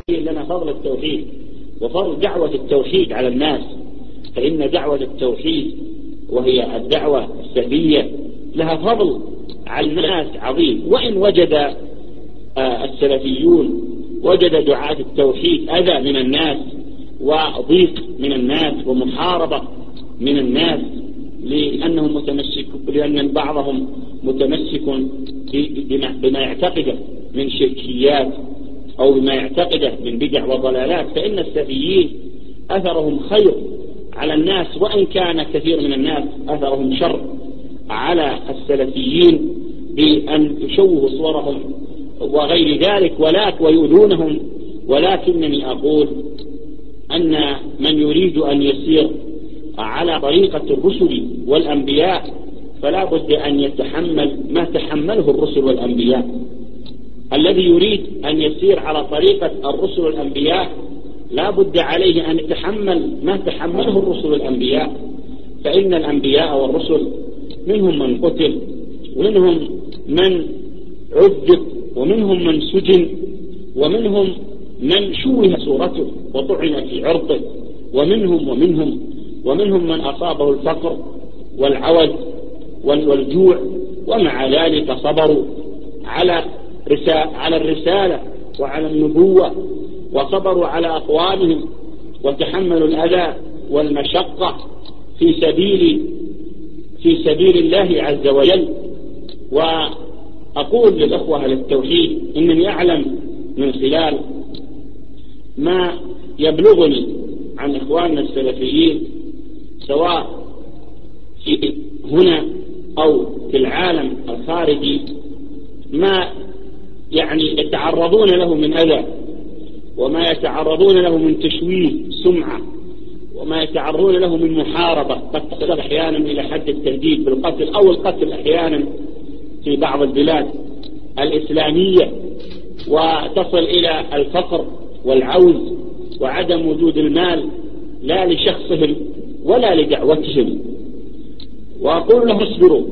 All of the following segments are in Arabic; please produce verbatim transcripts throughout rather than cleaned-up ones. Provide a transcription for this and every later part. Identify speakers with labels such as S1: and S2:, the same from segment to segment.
S1: لنا فضل التوحيد وفضل دعوة التوحيد على الناس، فإن دعوة التوحيد وهي الدعوة السلبية لها فضل على الناس عظيم. وإن وجد السلفيون وجد دعاة التوحيد أذى من الناس وضيق من الناس ومحاربة من الناس لأنهم متمسك لأن بعضهم متمسك بما يعتقده من شركيات أو بما يعتقده من بدع وضلالات، فإن السلفيين أثرهم خير على الناس، وإن كان كثير من الناس أثرهم شر على السلفيين بأن يشوهوا صورهم وغير ذلك ولكن ويؤذونهم. ولكنني أقول أن من يريد أن يسير على طريقة الرسل والأنبياء فلا بد أن يتحمل ما تحمله الرسل والأنبياء. الذي يريد أن يسير على طريقة الرسل والأنبياء لا بد عليه أن يتحمل ما تحمله الرسل والأنبياء، فإن الأنبياء والرسل منهم من قتل ومنهم من عذب ومنهم من سجن ومنهم من شوه صورته وطعن في عرضه ومنهم ومنهم ومنهم من أصابه الفقر والعوز والجوع ومع ذلك صبروا على على الرسالة وعلى النبوة وصبروا على أقوامهم وتحملوا الأذى والمشقة في سبيل في سبيل الله عز وجل. وأقول للأخوة للتوحيد إنني أعلم من خلال ما يبلغني عن إخواننا السلفيين سواء في هنا أو في العالم الخارجي ما يعني يتعرضون له من أذى وما يتعرضون له من تشويه سمعة وما يتعرضون له من محاربة قد تصل أحيانا إلى حد التهديد بالقتل أو القتل أحيانا في بعض البلاد الإسلامية، وتصل إلى الفقر والعوز وعدم وجود المال لا لشخصهم ولا لدعوتهم. وأقول لهم اصبروا،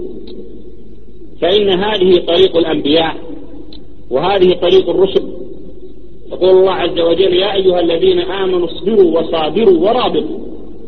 S1: فإن هذه طريق الأنبياء وهذه طريق الرسل. يقول الله عز وجل يا أيها الذين آمنوا اصبروا وصابروا ورابطوا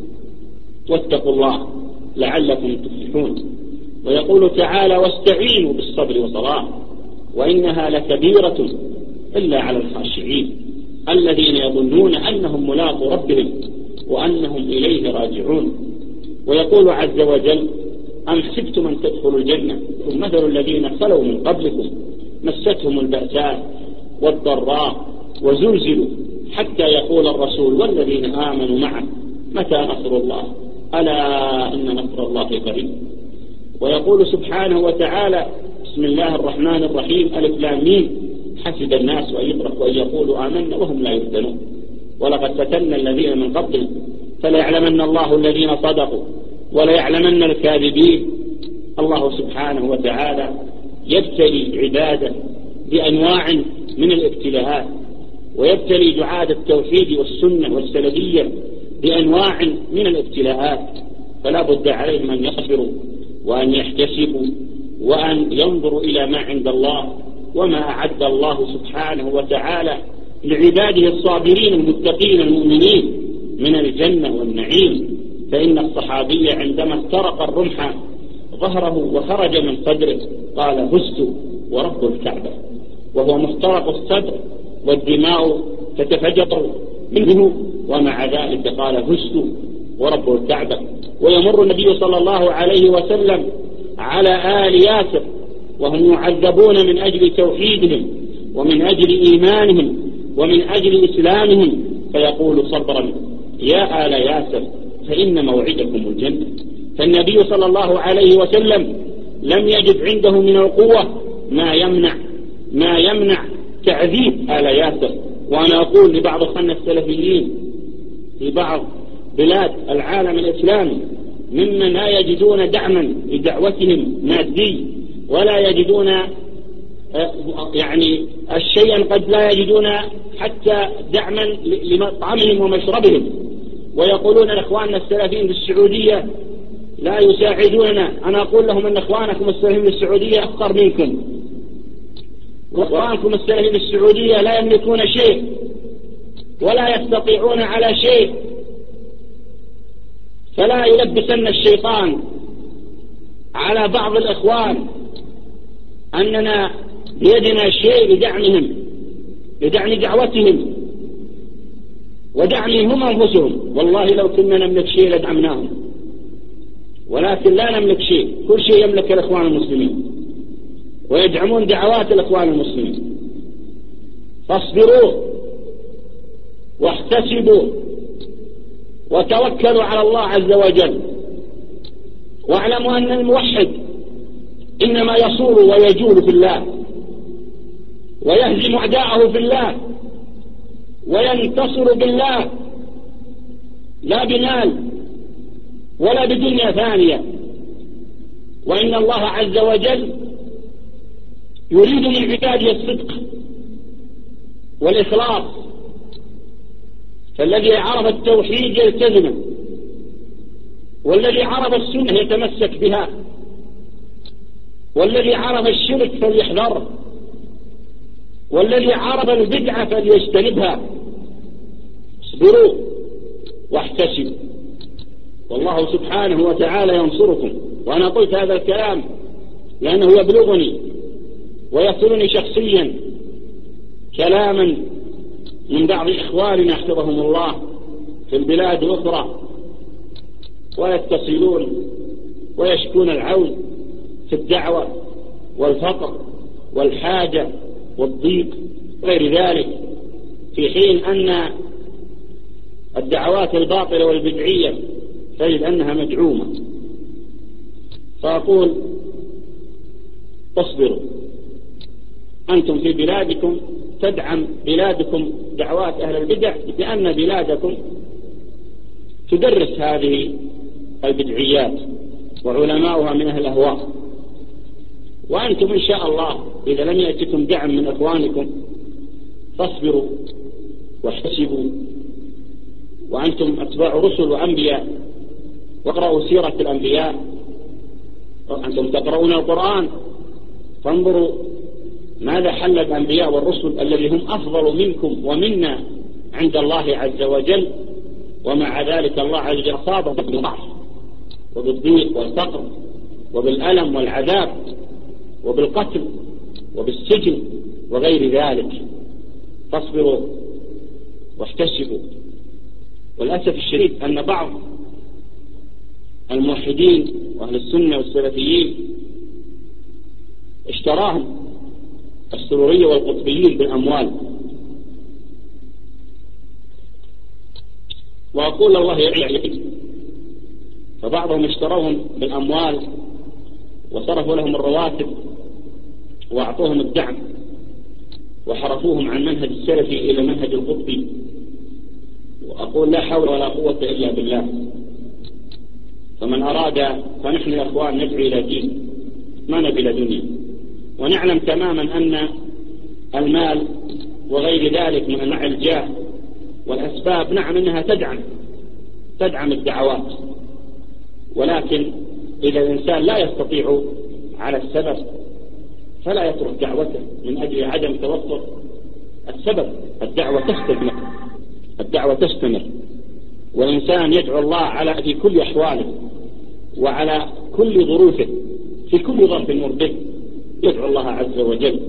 S1: واتقوا الله لعلكم تفلحون. ويقول تعالى واستعينوا بالصبر والصلاة وإنها لكبيرة إلا على الخاشعين الذين يظنون أنهم ملاقوا ربهم وأنهم إليه راجعون. ويقول عز وجل أم حسبتم أن تدخلوا الجنة مثل الذين خلوا من قبلكم مستهم البأساء والضراء وزلزلوا حتى يقول الرسول والذين آمنوا معه متى نصر الله ألا إن نصر الله قريب. ويقول سبحانه وتعالى بسم الله الرحمن الرحيم ألف لام ميم حسب الناس أن يتركوا أن يقولوا آمنا وهم لا يفتنون ولقد فتنا الذين من قبلهم فليعلمن الله الذين صدقوا وليعلمن الكاذبين. الله سبحانه وتعالى يبتلي عباده بأنواع من الابتلاءات ويبتلي دعاة التوحيد والسنة والسلفية بأنواع من الابتلاءات، فلا بد عليهم أن يصبروا وأن يحتسبوا وأن ينظروا إلى ما عند الله وما أعد الله سبحانه وتعالى لعباده الصابرين المتقين المؤمنين من الجنة والنعيم. فإن الصحابي عندما استرق الرمح ظهره وخرج من صدره قال فزت ورب الكعبة، وهو مخترق الصدر والدماء تتفجر منه ومع ذلك قال فزت ورب الكعبة. ويمر النبي صلى الله عليه وسلم على آل ياسر وهم يعذبون من أجل توحيدهم ومن أجل إيمانهم ومن أجل إسلامهم فيقول صبرا يا آل ياسر فإن موعدكم الجنة. فالنبي صلى الله عليه وسلم لم يجد عنده من القوة ما يمنع ما يمنع تعذيب آل ياسر. وأنا أقول لبعض أخواننا السلفيين في بعض بلاد العالم الإسلامي ممن لا يجدون دعما لدعوتهم مادي ولا يجدون يعني الشيء قد لا يجدون حتى دعما لمطعمهم ومشربهم، ويقولون لإخواننا السلفيين في السعودية لا يساعدوننا. أنا أقول لهم أن إخوانكم السلفيين في السعودية أفقر منكم، وإخوانكم السلفيين في السعودية لا يملكون شيء ولا يستطيعون على شيء، فلا يلبسن الشيطان على بعض الإخوان أننا بيدنا شيء لدعمهم، لدعم دعوتهم ودعمهم أنفسهم. والله لو كنا نملك شيء لدعمناهم، ولكن لا نملك شيء، كل شيء يملك الإخوان المسلمين ويدعمون دعوات الإخوان المسلمين. فاصبروا واحتسبوا وتوكلوا على الله عز وجل، واعلموا أن الموحد إنما يصول ويجول في الله ويهزم أعداءه في الله وينتصر بالله، لا بمال ولا بدنيا ثانية. وإن الله عز وجل يريد من عباده الصدق والإخلاص، فالذي عرف التوحيد يلتزمه، والذي عرف السنة يتمسك بها، والذي عرف الشرك فليحذره، والذي عرف البدعة فليجتنبها. اصبروا واحتسبوا، والله سبحانه وتعالى ينصركم. وأنا قلت هذا الكلام لأنه يبلغني ويصلني شخصيا كلاما من بعض إخواننا حفظهم الله في البلاد الأخرى، ويتصلون ويشكون العون في الدعوة والفقر والحاجة والضيق وغير ذلك، في حين أن الدعوات الباطلة والبدعية تجد أنها مدعومة. فأقول اصبروا، أنتم في بلادكم تدعم بلادكم دعوات أهل البدع، لأن بلادكم تدرس هذه البدعيات وعلماؤها من أهل الأهواء. وأنتم إن شاء الله إذا لم يأتكم دعم من أخوانكم فاصبروا واحتسبوا، وأنتم أتباع رسل وأنبياء، واقرأوا سيرة الأنبياء، أنتم تقرؤون القرآن فانظروا ماذا حل الأنبياء والرسل الذي هم أفضل منكم ومنا عند الله عز وجل، ومع ذلك الله عز وجل أصابهم بالضعف وبالضيق والفقر وبالألم والعذاب وبالقتل وبالسجن وغير ذلك. فاصبروا واحتسبوا. والأسف الشديد أن بعض الموحدين وأهل السنة والسلفيين اشتراهم السرورية والقطبيين بالأموال. وأقول الله يعلم، فبعضهم اشتروهم بالأموال وصرفوا لهم الرواتب وأعطوهم الدعم وحرفوهم عن منهج السلفي إلى منهج القطبي. وأقول لا حول ولا قوة إلا بالله. فمن أراد، فنحن يا أخوان ندعو إلى دين، ما نبي إلى دنيا، ونعلم تماما أن المال وغير ذلك من أنواع الجاه والأسباب نعم أنها تدعم تدعم الدعوات، ولكن إذا الإنسان لا يستطيع على السبب فلا يترك دعوته من أجل عدم توفر السبب. الدعوة تستمر الدعوة تستمر والإنسان يدعو الله على في كل أحواله وعلى كل ظروفه، في كل ظرف مر به يدعو الله عز وجل.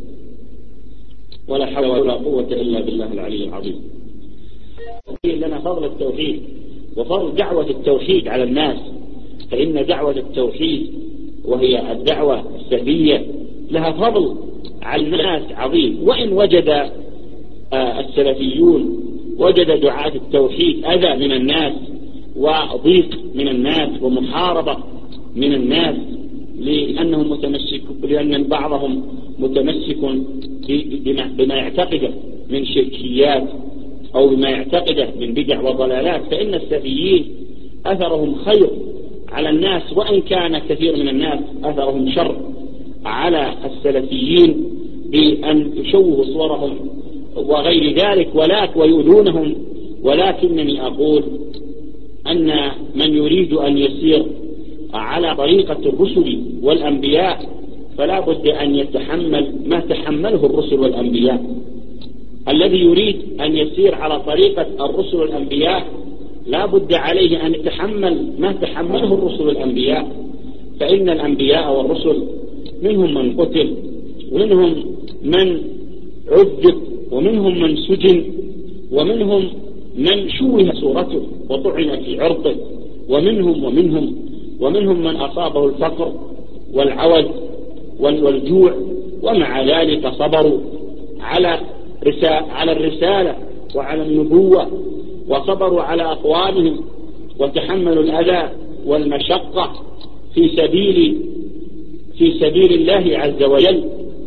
S1: ولا حول ولا قوة إلا بالله العلي العظيم. لنا فضل التوحيد وفضل دعوة التوحيد على الناس، فإن دعوة التوحيد وهي الدعوة السلبية لها فضل على الناس عظيم. وإن وجد السلفيون وجد دعاة التوحيد أذى من الناس وضيق من الناس ومحاربة من الناس، لأنهم متمسك لأن بعضهم متمسك بما يعتقده من شركيات أو بما يعتقده من بدع وضلالات، فإن السلفيين أثرهم خير على الناس، وإن كان كثير من الناس أثرهم شر على السلفيين بأن يشوهوا صورهم وغير ذلك ولكن ويؤذونهم. ولكنني أقول أن من يريد أن يسير على طريقة الرسل والأنبياء فلا بد أن يتحمل ما تحمله الرسل والأنبياء الذي يريد أن يسير على طريقة الرسل الأنبياء لا بد عليه أن يتحمل ما تحمله الرسل الأنبياء، فإن الأنبياء والرسل منهم من قتل، ومنهم من عذب، ومنهم من سجن، ومنهم من شوه صورته وطعن في عرضه، ومنهم ومنهم ومنهم من أصابه الفقر والعوز والجوع، ومع ذلك صبروا على على الرسالة وعلى النبوة، وصبروا على أقوامهم، وتحملوا الأذى والمشقة في سبيل في سبيل الله عز وجل.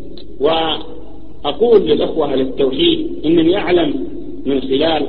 S1: وأقول للأخوة للتوحيد إنني أعلم من خلال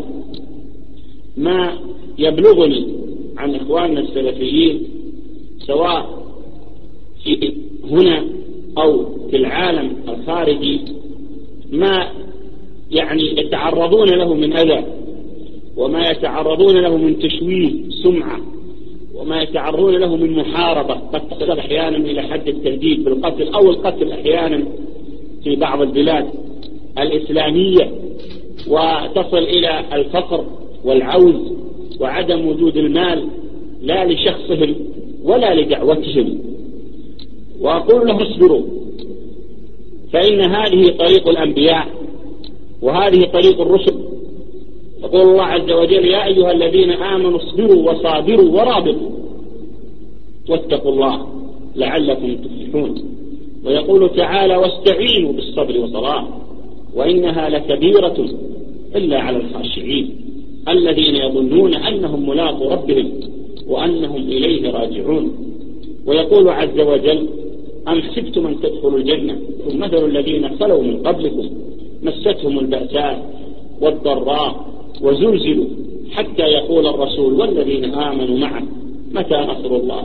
S1: ما يبلغني عن إخواننا السلفيين سواء في هنا أو في العالم الخارجي ما يعني يتعرضون له من أذى، وما يتعرضون له من تشويه سمعة، وما يتعرضون له من محاربة قد تصل أحيانا إلى حد التهديد بالقتل أو القتل أحيانا في بعض البلاد الإسلامية، وتصل إلى الفقر والعوز وعدم وجود المال لا لشخصهم ولا لدعوتهم. وأقول لهم اصبروا، فإن هذه طريق الأنبياء وهذه طريق الرسل. يقول الله عز وجل: يا أيها الذين آمنوا اصبروا وصابروا ورابطوا واتقوا الله لعلكم تفلحون. ويقول تعالى: واستعينوا بالصبر والصلاة وإنها لكبيرة إلا على الخاشعين الذين يظنون أنهم ملاقو ربهم وأنهم إليه راجعون. ويقول عز وجل: أم حسبتم أن تدخلوا الجنة مثل الذين خلوا من قبلكم مستهم البأساء والضراء وزلزلوا حتى يقول الرسول والذين آمنوا معه متى نصر الله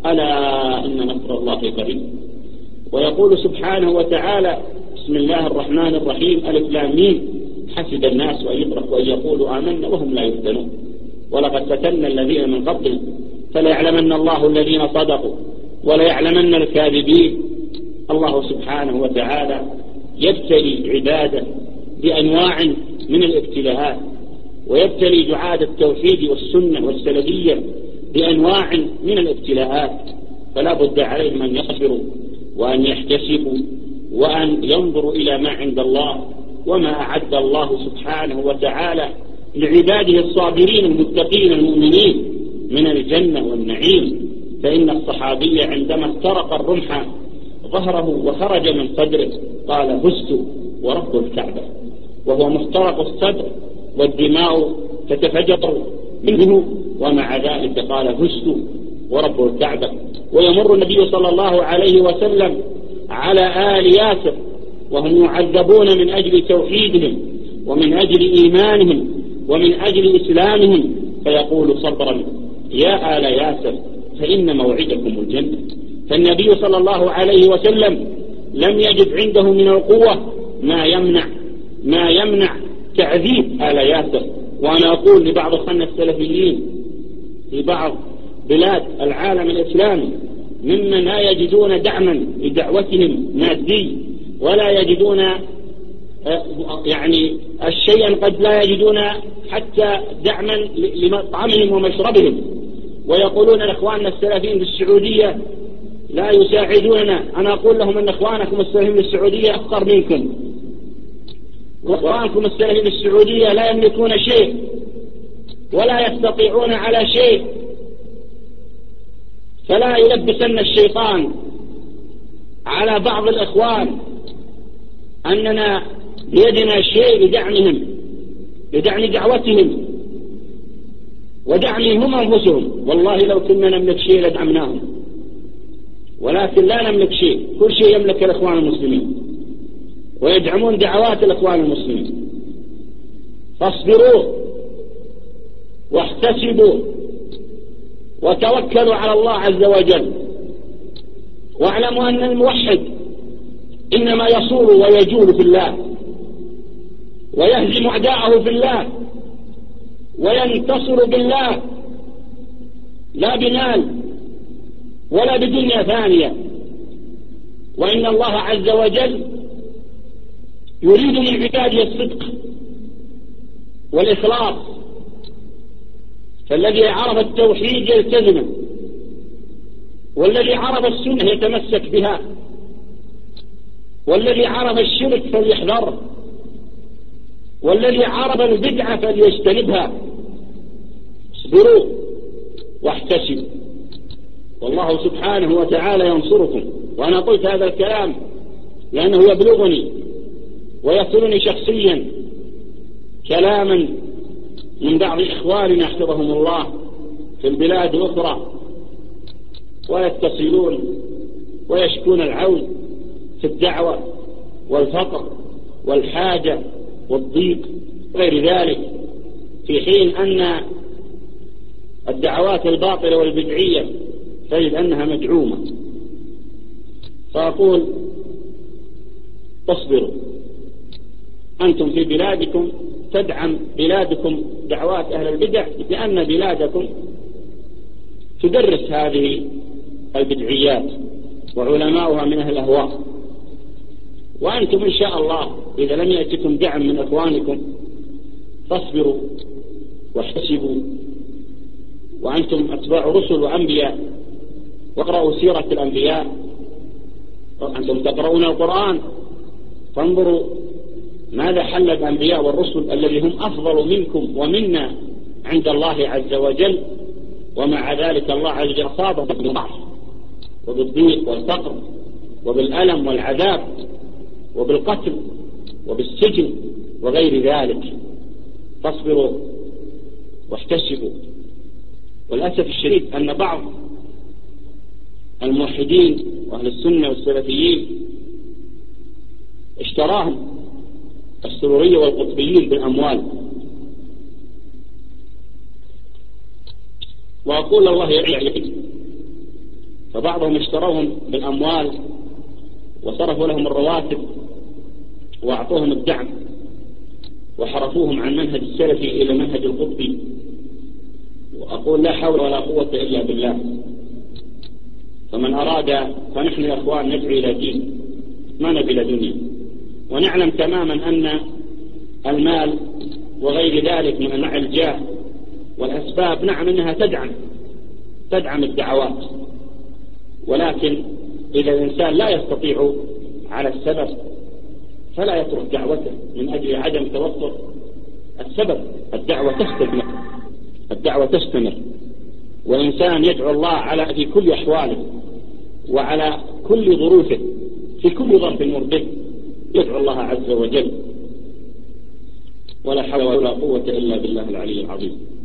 S1: ألا إن نصر الله قريب. ويقول سبحانه وتعالى: بسم الله الرحمن الرحيم ألف لام ميم حسب الناس أن يتركوا أن يقولوا آمنا وهم لا يفتنون ولقد فتنا الذين من قبلهم فليعلمن الله الذين صدقوا وليعلمن الكاذبين. الله سبحانه وتعالى يبتلي عباده بأنواع من الابتلاءات، ويبتلي دعاة التوحيد والسنة والسلفية بأنواع من الابتلاءات، فلا بد عليهم أن يصبروا وأن يحتسبوا وأن ينظروا إلى ما عند الله وما أعد الله سبحانه وتعالى لعباده الصابرين المتقين المؤمنين من الجنة والنعيم. فإن الصحابي عندما استرق الرمح ظهره وخرج من صدره قال: هزت ورب الكعبة، وهو مخترق الصدر والدماء تتفجر منه، ومع ذلك قال: هزت ورب الكعبة. ويمر النبي صلى الله عليه وسلم على آل ياسر وهم يعذبون من أجل توحيدهم ومن أجل إيمانهم ومن أجل إسلامهم، فيقول: صبرا يا آل ياسر فإن موعدكم الجنة. فالنبي صلى الله عليه وسلم لم يجد عنده من القوة ما يمنع ما يمنع تعذيب آل ياسر. وأنا أقول لبعض أخواننا السلفيين في بعض بلاد العالم الإسلامي ممن لا يجدون دعما لدعوتهم مادي ولا يجدون يعني الشيء قد لا يجدون حتى دعما لمطعمهم ومشربهم، ويقولون لإخواننا السلفيين في السعودية لا يساعدوننا. أنا أقول لهم أن إخوانكم السلفيين في السعودية أفقر منكم، وإخوانكم السلفيين في السعودية لا يملكون شيء ولا يستطيعون على شيء. فلا يلبسن الشيطان على بعض الإخوان أننا بيدنا شيء لدعمهم لدعم دعوتهم ودعمهم هم أنفسهم. والله لو كنا نملك شيء لدعمناهم، ولكن لا نملك شيء. كل شيء يملك الإخوان المسلمين ويدعمون دعوات الإخوان المسلمين. فاصبروا واحتسبوا وتوكلوا على الله عز وجل، واعلموا أن الموحد إنما يصول ويجول في الله ويهزم أعداءه في الله وينتصر بالله، لا بمال ولا بدنيا ثانية. وإن الله عز وجل يريد من عباده الصدق والإخلاص. فالذي عرف التوحيد يلتزمه، والذي عرف السنة يتمسك بها، والذي عرف الشرك فليحذره، والذي عرف البدعة فليجتنبها. اصبروا واحتسبوا، والله سبحانه وتعالى ينصركم. وأنا قلت هذا الكلام لأنه يبلغني ويصلني شخصيا كلاما من بعض إخواننا حفظهم الله في البلاد الأخرى، ويتصلون ويشكون العون في الدعوة والفقر والحاجة والضيق وغير ذلك، في حين أن الدعوات الباطلة والبدعية تجد أنها مدعومة. فأقول اصبروا، أنتم في بلادكم تدعم بلادكم دعوات أهل البدع، لأن بلادكم تدرس هذه البدعيات وعلماؤها من أهل الأهواء. وأنتم إن شاء الله إذا لم يأتكم دعم من أخوانكم فاصبروا واحتسبوا، وأنتم أتباع رسل وأنبياء، واقرأوا سيرة الأنبياء. أنتم تقرؤون القرآن فانظروا ماذا حل الأنبياء والرسل الذي هم أفضل منكم ومنا عند الله عز وجل، ومع ذلك الله عز وجل أصابهم بالضعف وبالضيق والفقر وبالألم والعذاب وبالقتل وبالسجن وغير ذلك. فاصبروا واحتسبوا. والأسف الشديد أن بعض الموحدين وأهل السنة والسلفيين اشتراهم السرورية والقطبيين بالأموال. وأقول الله يعيك، فبعضهم اشتروهم بالأموال وصرفوا لهم الرواتب وأعطوهم الدعم وحرفوهم عن منهج السلفي إلى منهج القطبي. وأقول لا حول ولا قوة إلا بالله. فمن أراد، فنحن يا أخوان ندعو إلى دين ما نبي إلى دنيا، ونعلم تماما أن المال وغير ذلك من أنواع الجاه والأسباب نعم أنها تدعم تدعم الدعوات، ولكن إذا الإنسان لا يستطيع على السبب فلا يترك دعوته من أجل عدم توفر السبب. الدعوة تستمر الدعوة تستمر والإنسان يدعو الله على في كل أحواله وعلى كل ظروفه، في كل ظرف مر به يدعو الله عز وجل. ولا حول ولا قوة إلا بالله العلي العظيم.